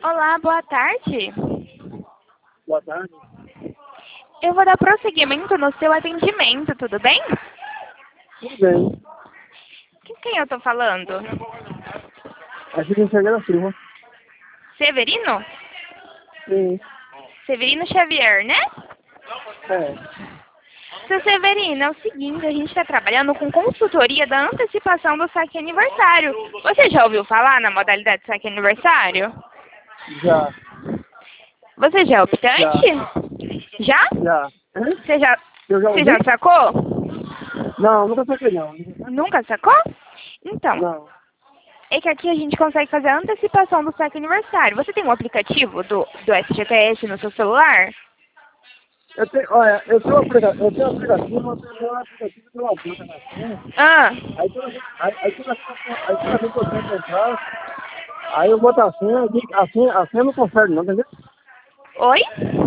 Olá, boa tarde. Boa tarde. Eu vou dar prosseguimento no seu atendimento, tudo bem? Tudo bem. Com quem eu tô falando? Aqui tem Severino Silva. Severino? Sim. Severino Xavier, né? É. Seu Severino, é o seguinte, a gente está trabalhando com consultoria da antecipação do saque aniversário. Você já ouviu falar na modalidade de saque aniversário? Já. Você já é Já. optante? Já? Já. Hã? Você já, Eu já você ouvi? já sacou? Não, nunca saquei não. Nunca sacou? Então, Não. é que aqui a gente consegue fazer a antecipação do saque aniversário. Você tem um aplicativo do SGTS no seu celular? Olha, eu tenho um aplicativo, mas eu tenho um aplicativo que eu boto na senha. Ah, Aí toda vez que eu tento entrar, aí eu boto a senha, a senha não confere não, entendeu? oi?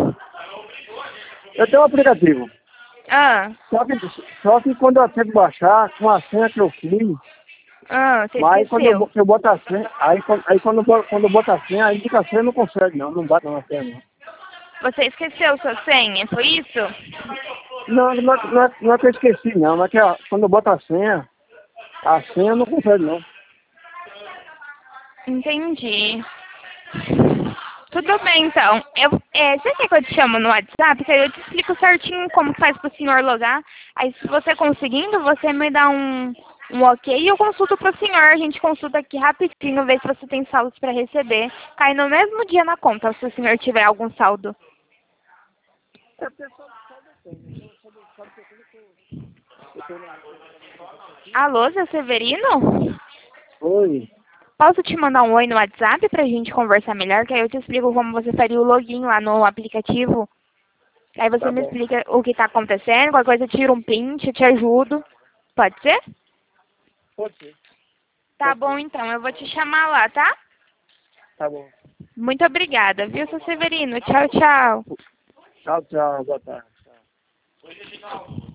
Eu tenho um aplicativo. Ah, Só que quando eu tento baixar, com a senha que eu fiz, você mas aí quando eu, esqueceu. eu boto a senha, quando eu boto a senha, aí fica a senha não consegue não bate na senha não. Você esqueceu sua senha, foi isso? Não é que eu esqueci não, é que quando eu boto a senha não consegue não. Entendi. Tudo bem, então. Você quer que eu te chamo no WhatsApp? Que aí eu te explico certinho como faz pro senhor logar. Aí, se você conseguindo, você me dá um ok e eu consulto pro senhor. A gente consulta aqui rapidinho, ver se você tem saldos para receber. Cai no mesmo dia na conta, se o senhor tiver algum saldo. Alô, seu Severino? Oi. Posso te mandar um oi no WhatsApp pra gente conversar melhor? Que aí eu te explico como você faria o login lá no aplicativo. Aí você Tá me bom. explica o que tá acontecendo, qualquer coisa eu tiro um print, eu te ajudo. Pode ser? Pode ser. Tá Pode bom ser. então, eu vou te chamar lá, tá? Tá bom. Muito obrigada, viu, seu Severino? Tchau, tchau. Tchau, tchau. Boa tarde.